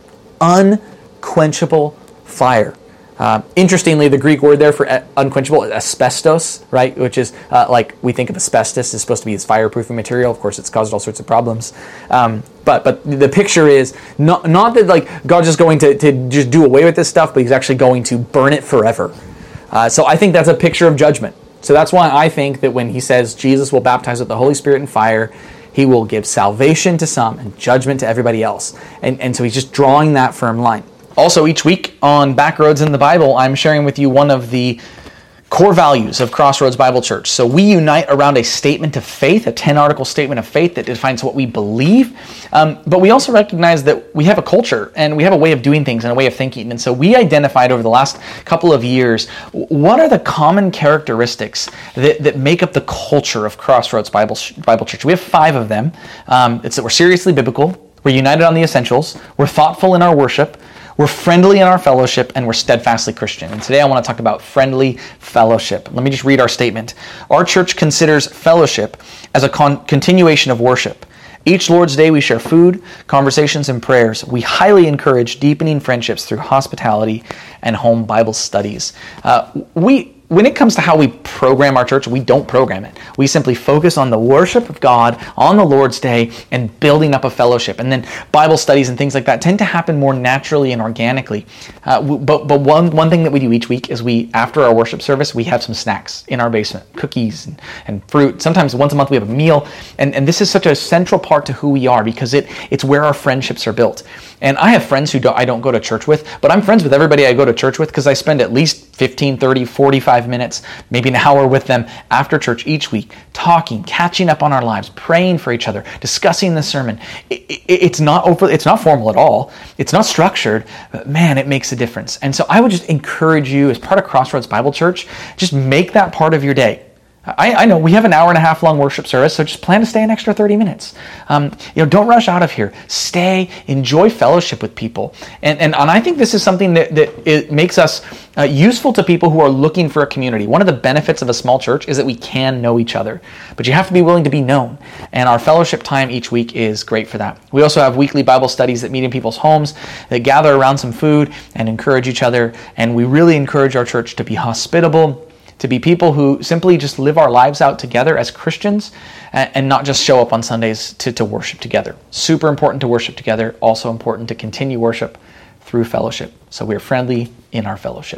Unquenchable fire. Uh, interestingly, the Greek word there for unquenchable is asbestos, right? Which is uh, like we think of asbestos is supposed to be this fireproofing material. Of course, it's caused all sorts of problems. Um, but but the picture is not not that like God's just going to, to just do away with this stuff, but he's actually going to burn it forever. Uh, so I think that's a picture of judgment. So that's why I think that when he says Jesus will baptize with the Holy Spirit and fire, he will give salvation to some and judgment to everybody else. And, and so he's just drawing that firm line. Also, each week on Backroads in the Bible, I'm sharing with you one of the core values of Crossroads Bible Church. So we unite around a statement of faith, a ten-article statement of faith that defines what we believe. Um, but we also recognize that we have a culture and we have a way of doing things and a way of thinking. And so we identified over the last couple of years, what are the common characteristics that, that make up the culture of Crossroads Bible, Bible Church? We have five of them. Um, it's that we're seriously biblical, we're united on the essentials, we're thoughtful in our worship, we're friendly in our fellowship, and we're steadfastly Christian. And today I want to talk about friendly fellowship. Let me just read our statement. Our church considers fellowship as a con- continuation of worship. Each Lord's Day we share food, conversations, and prayers. We highly encourage deepening friendships through hospitality and home Bible studies. Uh, we... When it comes to how we program our church, we don't program it. We simply focus on the worship of God on the Lord's Day and building up a fellowship. And then Bible studies and things like that tend to happen more naturally and organically. Uh, but but one, one thing that we do each week is we, after our worship service, we have some snacks in our basement, cookies and, and fruit. Sometimes once a month we have a meal. And, and this is such a central part to who we are because it it's where our friendships are built. And I have friends who don't, I don't go to church with, but I'm friends with everybody I go to church with because I spend at least fifteen, thirty, forty-five minutes, maybe an hour with them after church each week, talking, catching up on our lives, praying for each other, discussing the sermon. It, it, it's not over, it's not formal at all. It's not structured, but man, it makes a difference. And so I would just encourage you as part of Crossroads Bible Church, just make that part of your day. I, I know we have an hour and a half long worship service, so just plan to stay an extra thirty minutes. Um, you know, don't rush out of here. Stay, enjoy fellowship with people. And and, and I think this is something that, that it makes us uh, useful to people who are looking for a community. One of the benefits of a small church is that we can know each other, but you have to be willing to be known. And our fellowship time each week is great for that. We also have weekly Bible studies that meet in people's homes, that gather around some food and encourage each other. And we really encourage our church to be hospitable, to be people who simply just live our lives out together as Christians and not just show up on Sundays to, to worship together. Super important to worship together, also important to continue worship through fellowship. So we're friendly in our fellowship.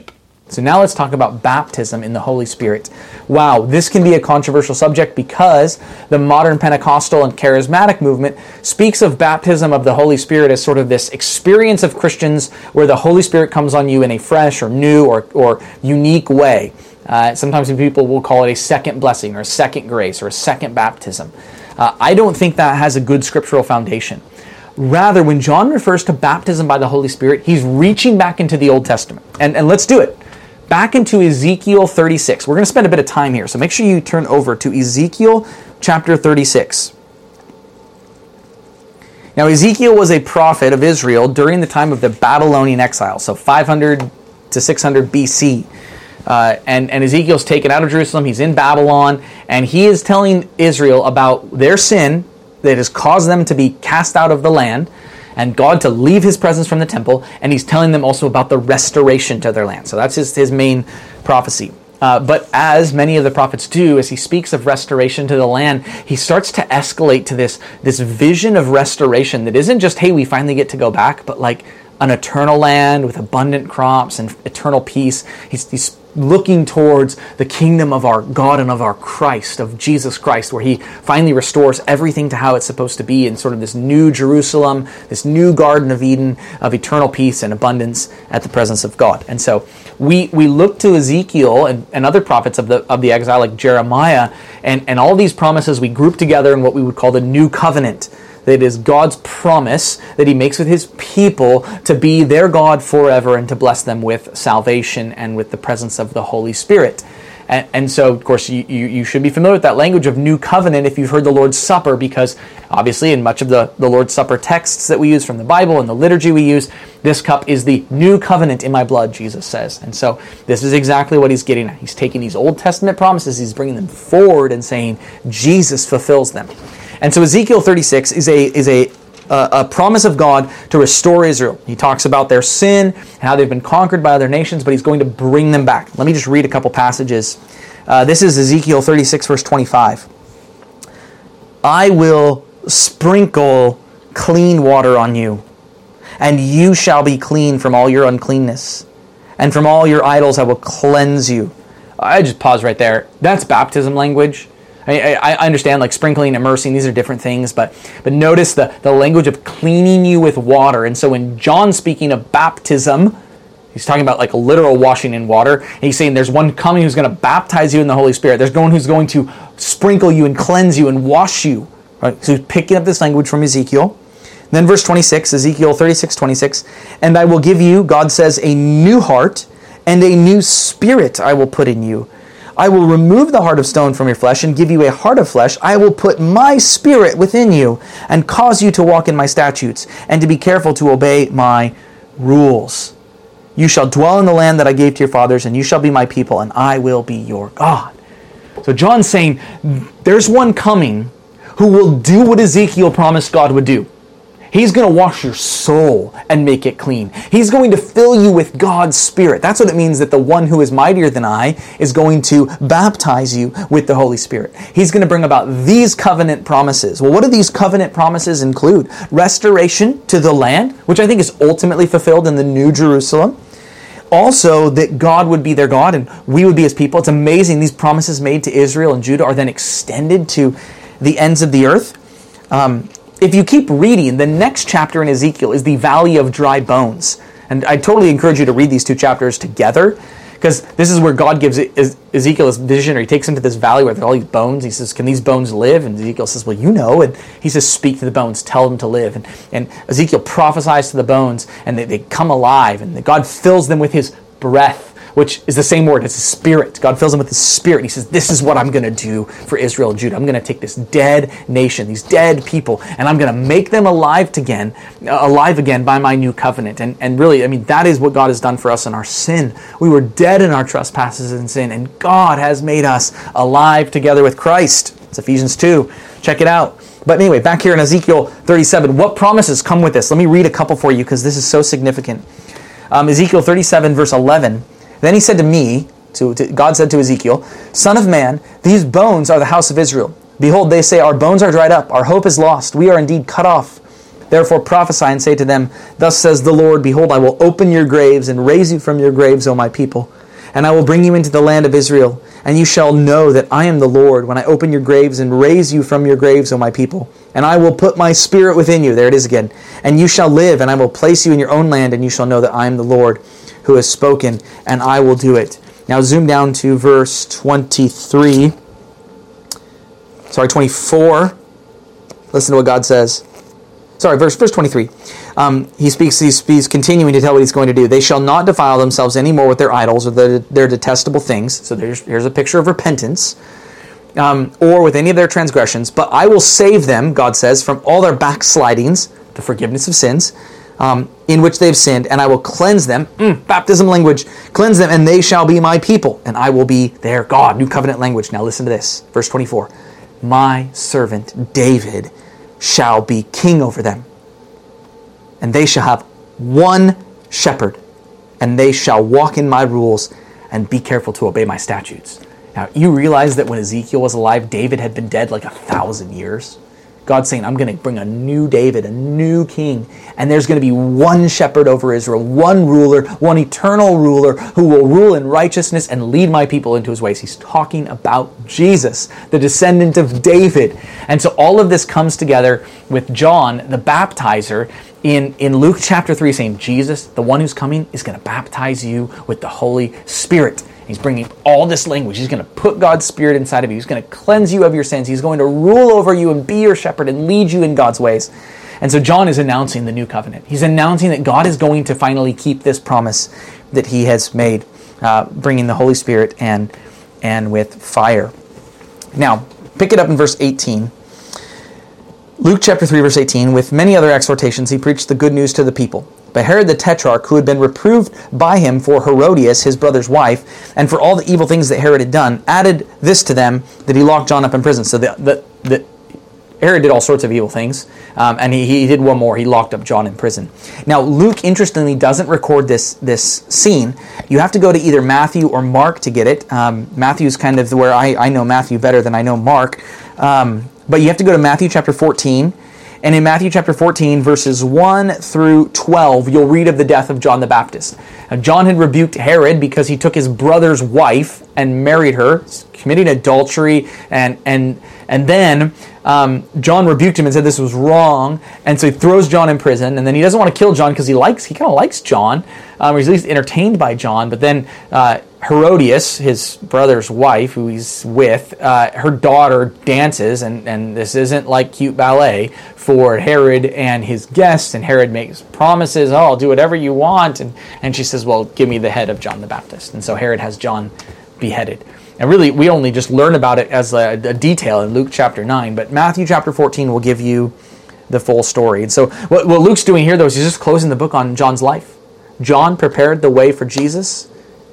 So now let's talk about baptism in the Holy Spirit. Wow, this can be a controversial subject because the modern Pentecostal and charismatic movement speaks of baptism of the Holy Spirit as sort of this experience of Christians where the Holy Spirit comes on you in a fresh or new or, or unique way. Uh, sometimes people will call it a second blessing or a second grace or a second baptism. Uh, I don't think that has a good scriptural foundation. Rather, when John refers to baptism by the Holy Spirit, he's reaching back into the Old Testament. And, and let's do it. Back into Ezekiel thirty-six. We're going to spend a bit of time here, so make sure you turn over to Ezekiel chapter thirty-six. Now, Ezekiel was a prophet of Israel during the time of the Babylonian exile, so five hundred to six hundred B C. Uh, and, and Ezekiel's taken out of Jerusalem, he's in Babylon, and he is telling Israel about their sin that has caused them to be cast out of the land, and God to leave his presence from the temple, and he's telling them also about the restoration to their land. So that's his, his main prophecy. Uh, but as many of the prophets do, as he speaks of restoration to the land, he starts to escalate to this, this vision of restoration that isn't just, hey, we finally get to go back, but like an eternal land with abundant crops and eternal peace. He's, he's looking towards the kingdom of our God and of our Christ, of Jesus Christ, where he finally restores everything to how it's supposed to be in sort of this new Jerusalem, this new Garden of Eden of eternal peace and abundance at the presence of God. And so we we look to Ezekiel and, and other prophets of the of the exile like Jeremiah, and, and all these promises we group together in what we would call the new covenant. That is God's promise that he makes with his people to be their God forever and to bless them with salvation and with the presence of the Holy Spirit. And, and so, of course, you, you, you should be familiar with that language of new covenant if you've heard the Lord's Supper, because obviously in much of the, the Lord's Supper texts that we use from the Bible and the liturgy we use, this cup is the new covenant in my blood, Jesus says. And so this is exactly what he's getting at. He's taking these Old Testament promises, he's bringing them forward and saying Jesus fulfills them. And so Ezekiel thirty-six is a is a uh, a promise of God to restore Israel. He talks about their sin and how they've been conquered by other nations, but he's going to bring them back. Let me just read a couple passages. Uh, this is Ezekiel thirty-six, verse twenty-five. I will sprinkle clean water on you, and you shall be clean from all your uncleanness, and from all your idols I will cleanse you. I just pause right there. That's baptism language. I, I understand like sprinkling, immersing, these are different things, but but notice the, the language of cleaning you with water. And so when John's speaking of baptism, he's talking about like a literal washing in water. And he's saying there's one coming who's going to baptize you in the Holy Spirit. There's one who's going to sprinkle you and cleanse you and wash you. Right? So he's picking up this language from Ezekiel. And then verse twenty-six, Ezekiel thirty-six, twenty-six. And I will give you, God says, a new heart and a new spirit I will put in you. I will remove the heart of stone from your flesh and give you a heart of flesh. I will put my spirit within you and cause you to walk in my statutes and to be careful to obey my rules. You shall dwell in the land that I gave to your fathers, and you shall be my people, and I will be your God. So John's saying there's one coming who will do what Ezekiel promised God would do. He's going to wash your soul and make it clean. He's going to fill you with God's Spirit. That's what it means that the one who is mightier than I is going to baptize you with the Holy Spirit. He's going to bring about these covenant promises. Well, what do these covenant promises include? Restoration to the land, which I think is ultimately fulfilled in the New Jerusalem. Also, that God would be their God and we would be his people. It's amazing. These promises made to Israel and Judah are then extended to the ends of the earth. Um, If you keep reading, the next chapter in Ezekiel is the Valley of Dry Bones. And I totally encourage you to read these two chapters together, because this is where God gives Ezekiel his vision, or he takes him to this valley where there are all these bones. He says, can these bones live? And Ezekiel says, well, you know. And he says, speak to the bones, tell them to live. And, and Ezekiel prophesies to the bones, and they, they come alive, and God fills them with his breath, which is the same word, it's his spirit. God fills them with his spirit. He says, this is what I'm going to do for Israel and Judah. I'm going to take this dead nation, these dead people, and I'm going to make them alive again, alive again by my new covenant. And, and really, I mean, that is what God has done for us in our sin. We were dead in our trespasses and sin, and God has made us alive together with Christ. It's Ephesians two. Check it out. But anyway, back here in Ezekiel thirty-seven, what promises come with this? Let me read a couple for you because this is so significant. Um, Ezekiel thirty-seven, verse eleven. Then he said to me, to, to, God said to Ezekiel, Son of man, these bones are the house of Israel. Behold, they say, our bones are dried up, our hope is lost, we are indeed cut off. Therefore prophesy and say to them, Thus says the Lord, Behold, I will open your graves and raise you from your graves, O my people, And I will bring you into the land of Israel, and you shall know that I am the Lord when I open your graves and raise you from your graves, O my people. And I will put my spirit within you. There it is again. And you shall live, and I will place you in your own land, and you shall know that I am the Lord who has spoken, and I will do it. Now zoom down to verse twenty-three. Sorry, twenty-four. Listen to what God says. Sorry, verse verse twenty-three. Um, he speaks. He's, he's continuing to tell what he's going to do. They shall not defile themselves anymore with their idols or their, their detestable things. So there's here's a picture of repentance, um, or with any of their transgressions. But I will save them, God says, from all their backslidings, the forgiveness of sins, um, in which they've sinned, and I will cleanse them. Mm, baptism language. Cleanse them, and they shall be my people, and I will be their God. New covenant language. Now listen to this. Verse twenty-four. My servant David shall be king over them. And they shall have one shepherd, and they shall walk in my rules and be careful to obey my statutes. Now, you realize that when Ezekiel was alive, David had been dead like a thousand years. God's saying, I'm going to bring a new David, a new king, and there's going to be one shepherd over Israel, one ruler, one eternal ruler who will rule in righteousness and lead my people into his ways. He's talking about Jesus, the descendant of David. And so all of this comes together with John, the baptizer, in, in Luke chapter three, saying, Jesus, the one who's coming, is going to baptize you with the Holy Spirit. He's bringing all this language. He's going to put God's Spirit inside of you. He's going to cleanse you of your sins. He's going to rule over you and be your shepherd and lead you in God's ways. And so John is announcing the new covenant. He's announcing that God is going to finally keep this promise that he has made, uh, bringing the Holy Spirit and, and with fire. Now, pick it up in verse eighteen. Luke chapter three, verse eighteen, with many other exhortations, he preached the good news to the people. But Herod the Tetrarch, who had been reproved by him for Herodias, his brother's wife, and for all the evil things that Herod had done, added this to them, that he locked John up in prison. So the, the, the Herod did all sorts of evil things, um, and he, he did one more. He locked up John in prison. Now, Luke, interestingly, doesn't record this, this scene. You have to go to either Matthew or Mark to get it. Um, Matthew's kind of where I, I know Matthew better than I know Mark. Um, but you have to go to Matthew chapter fourteen. And in Matthew chapter fourteen, verses one through twelve, you'll read of the death of John the Baptist. Now, John had rebuked Herod because he took his brother's wife and married her, committing adultery, and and and then um, John rebuked him and said this was wrong, and so he throws John in prison, and then he doesn't want to kill John because he likes he kind of likes John, um, or he's at least entertained by John, but then uh, Herodias, his brother's wife, who he's with, uh, her daughter dances, and, and this isn't like cute ballet, for Herod and his guests, and Herod makes promises, oh, I'll do whatever you want, and, and she says, well, give me the head of John the Baptist. And so Herod has John beheaded. And really, we only just learn about it as a, a detail in Luke chapter nine, but Matthew chapter fourteen will give you the full story. And so what, what Luke's doing here, though, is he's just closing the book on John's life. John prepared the way for Jesus.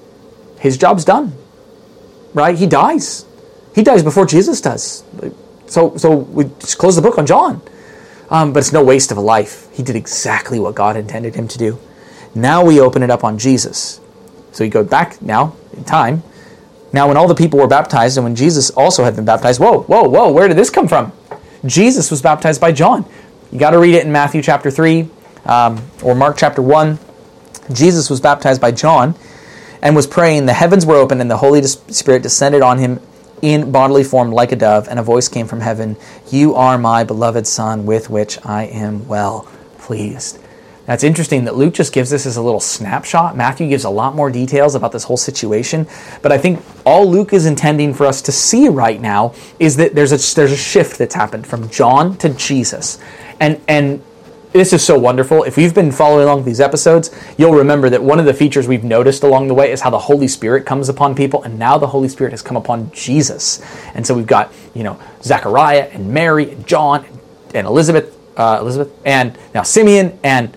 His job's done, right? He dies. He dies before Jesus does. So so we just close the book on John. Um, but it's no waste of a life. He did exactly what God intended him to do. Now we open it up on Jesus. So you go back now in time. Now when all the people were baptized and when Jesus also had been baptized, whoa, whoa, whoa, where did this come from? Jesus was baptized by John. You got to read it in Matthew chapter three um, or Mark chapter one. Jesus was baptized by John and was praying. The heavens were opened and the Holy Spirit descended on him in bodily form like a dove, and a voice came from heaven, "You are my beloved Son, with which I am well pleased." That's interesting that Luke just gives this as a little snapshot. Matthew gives a lot more details about this whole situation. But I think all Luke is intending for us to see right now is that there's a there's a shift that's happened from John to Jesus. And and this is so wonderful. If you've been following along these episodes, you'll remember that one of the features we've noticed along the way is how the Holy Spirit comes upon people, and now the Holy Spirit has come upon Jesus. And so we've got, you know, Zechariah and Mary and John and Elizabeth, uh, Elizabeth, and now Simeon, and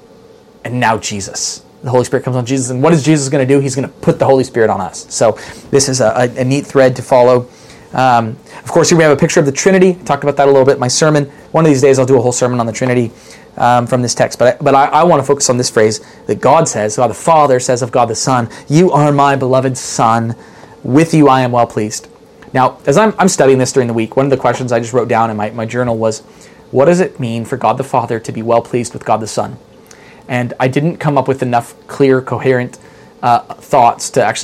and now Jesus. The Holy Spirit comes on Jesus, and what is Jesus going to do? He's going to put the Holy Spirit on us. So this is a, a, a neat thread to follow. Um, of course, here we have a picture of the Trinity. I talked about that a little bit in my sermon. One of these days I'll do a whole sermon on the Trinity um, from this text. But I, but I, I want to focus on this phrase that God says, God the Father says of God the Son, "You are my beloved Son. With you I am well pleased." Now, as I'm, I'm studying this during the week, one of the questions I just wrote down in my, my journal was, what does it mean for God the Father to be well pleased with God the Son? And I didn't come up with enough clear, coherent uh, thoughts to actually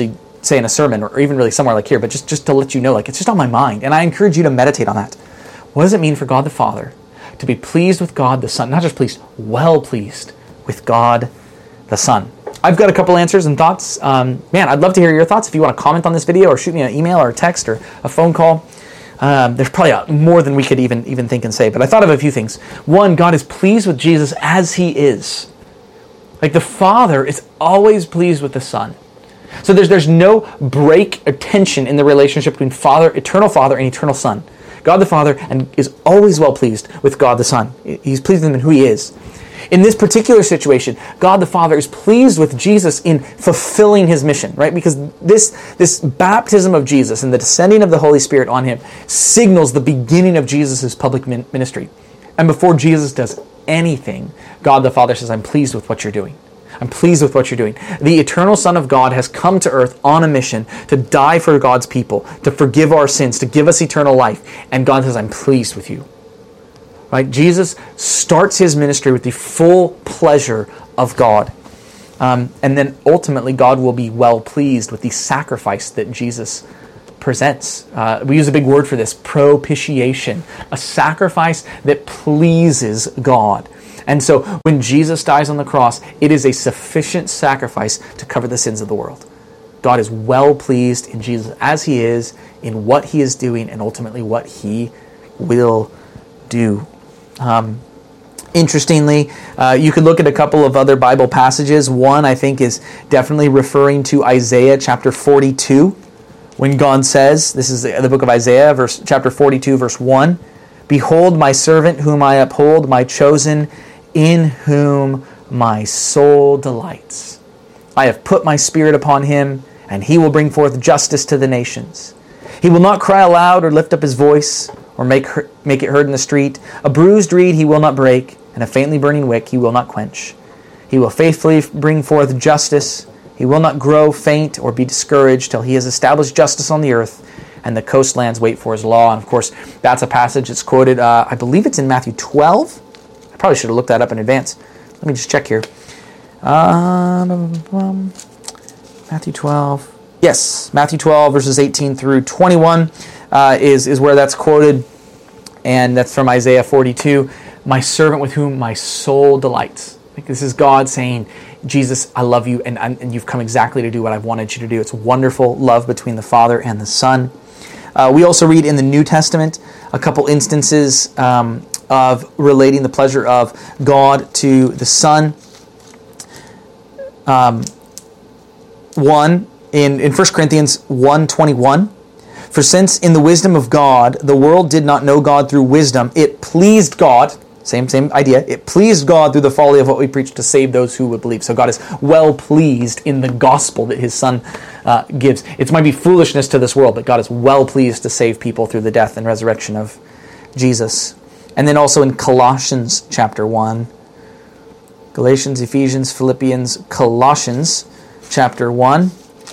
say in a sermon or even really somewhere like here, but just, just to let you know, like it's just on my mind. And I encourage you to meditate on that. What does it mean for God the Father to be pleased with God the Son? Not just pleased, well pleased with God the Son. I've got a couple answers and thoughts. Um, man, I'd love to hear your thoughts. If you want to comment on this video or shoot me an email or a text or a phone call. Um, there's probably more than we could even, even think and say. But I thought of a few things. One, God is pleased with Jesus as he is. Like the Father is always pleased with the Son. So there's there's no break or tension in the relationship between Father, eternal Father and eternal Son. God the Father and is always well pleased with God the Son. He's pleased with him in who he is. In this particular situation, God the Father is pleased with Jesus in fulfilling his mission, right? Because this, this baptism of Jesus and the descending of the Holy Spirit on him signals the beginning of Jesus' public ministry. And before Jesus does anything, God the Father says, I'm pleased with what you're doing. I'm pleased with what you're doing. The eternal Son of God has come to earth on a mission to die for God's people, to forgive our sins, to give us eternal life. And God says, I'm pleased with you. Right? Jesus starts his ministry with the full pleasure of God. Um, and then ultimately, God will be well pleased with the sacrifice that Jesus presents. Uh, we use a big word for this, propitiation. A sacrifice that pleases God. And so when Jesus dies on the cross, it is a sufficient sacrifice to cover the sins of the world. God is well pleased in Jesus as he is, in what he is doing, and ultimately what he will do. Um, interestingly, uh, you could look at a couple of other Bible passages. One, I think, is definitely referring to Isaiah chapter forty-two, when God says, this is the book of Isaiah, verse chapter forty-two, verse one, Behold my servant whom I uphold, my chosen, in whom my soul delights. I have put my spirit upon him, and he will bring forth justice to the nations. He will not cry aloud or lift up his voice, or make her, make it heard in the street. A bruised reed he will not break, and a faintly burning wick he will not quench. He will faithfully bring forth justice. He will not grow faint or be discouraged till he has established justice on the earth, and the coastlands wait for his law. And of course, that's a passage that's quoted, uh, I believe it's in Matthew twelve. I probably should have looked that up in advance. Let me just check here. Um, Matthew twelve. Yes, Matthew twelve, verses eighteen through twenty-one uh, is, is where that's quoted. And that's from Isaiah forty-two. My servant with whom my soul delights. Like this is God saying, Jesus, I love you, and, and you've come exactly to do what I've wanted you to do. It's wonderful love between the Father and the Son. Uh, we also read in the New Testament a couple instances um, of relating the pleasure of God to the Son. Um, one, in, in First Corinthians one twenty-one, For since in the wisdom of God, the world did not know God through wisdom, it pleased God, same same idea, it pleased God through the folly of what we preach to save those who would believe. So God is well pleased in the gospel that his Son uh, gives. It might be foolishness to this world, but God is well pleased to save people through the death and resurrection of Jesus. And then also in Colossians chapter one, Galatians, Ephesians, Philippians, Colossians chapter one,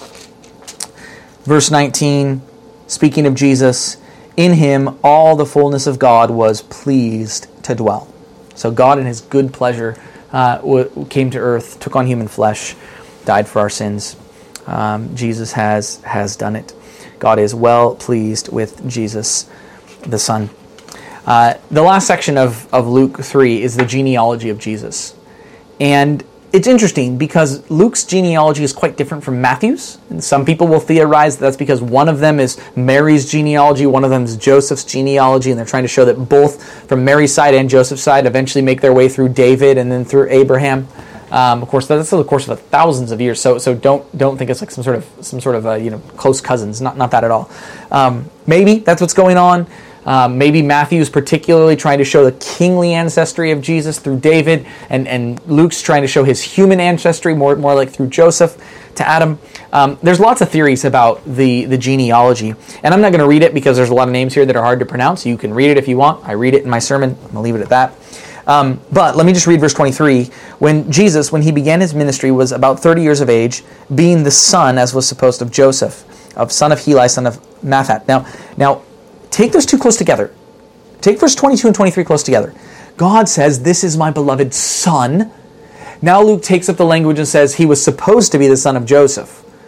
verse nineteen, speaking of Jesus, in him all the fullness of God was pleased to dwell. So God in his good pleasure uh, w- came to earth, took on human flesh, died for our sins. Um, Jesus has, has done it. God is well pleased with Jesus, the Son. Uh, the last section of, of Luke three is the genealogy of Jesus. And it's interesting because Luke's genealogy is quite different from Matthew's. And some people will theorize that that's because one of them is Mary's genealogy, one of them is Joseph's genealogy, and they're trying to show that both from Mary's side and Joseph's side eventually make their way through David and then through Abraham. Um, of course, that's the course of thousands of years. So, so don't don't think it's like some sort of some sort of uh, you know close cousins. Not not that at all. Um, maybe that's what's going on. Um, maybe Matthew's particularly trying to show the kingly ancestry of Jesus through David, and, and Luke's trying to show his human ancestry, more more like through Joseph to Adam. Um, there's lots of theories about the, the genealogy, and I'm not going to read it because there's a lot of names here that are hard to pronounce. You can read it if you want. I read it in my sermon. I'm going to leave it at that. Um, but let me just read verse twenty-three. When Jesus, when he began his ministry, was about thirty years of age, being the son, as was supposed, of Joseph, of son of Heli, son of Matthat. Now, now, take those two close together. Take verse twenty-two and twenty-three close together. God says, this is my beloved son. Now Luke takes up the language and says he was supposed to be the son of Joseph.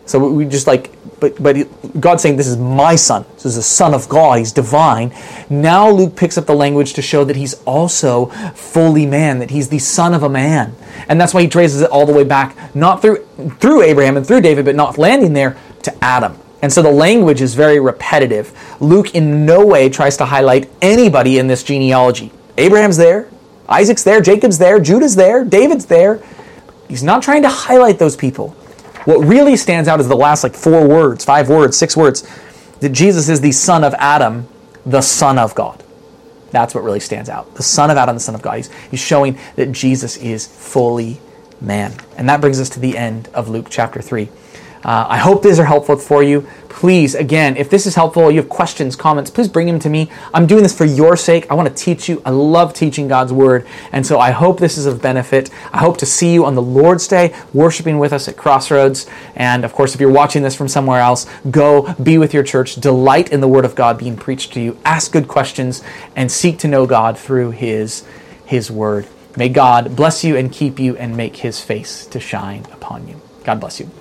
So we just like, but but God's saying, this is my son. This is the son of God. He's divine. Now Luke picks up the language to show that he's also fully man, that he's the son of a man. And that's why he traces it all the way back, not through through Abraham and through David, but not landing there, to Adam. And so the language is very repetitive. Luke in no way tries to highlight anybody in this genealogy. Abraham's there, Isaac's there, Jacob's there, Judah's there, David's there. He's not trying to highlight those people. What really stands out is the last like four words, five words, six words, that Jesus is the son of Adam, the son of God. That's what really stands out. The son of Adam, the son of God. He's, he's showing that Jesus is fully man. And that brings us to the end of Luke chapter three. Uh, I hope these are helpful for you. Please, again, if this is helpful, you have questions, comments, please bring them to me. I'm doing this for your sake. I want to teach you. I love teaching God's word. And so I hope this is of benefit. I hope to see you on the Lord's Day, worshiping with us at Crossroads. And of course, if you're watching this from somewhere else, go be with your church. Delight in the word of God being preached to you. Ask good questions and seek to know God through his, his word. May God bless you and keep you and make his face to shine upon you. God bless you.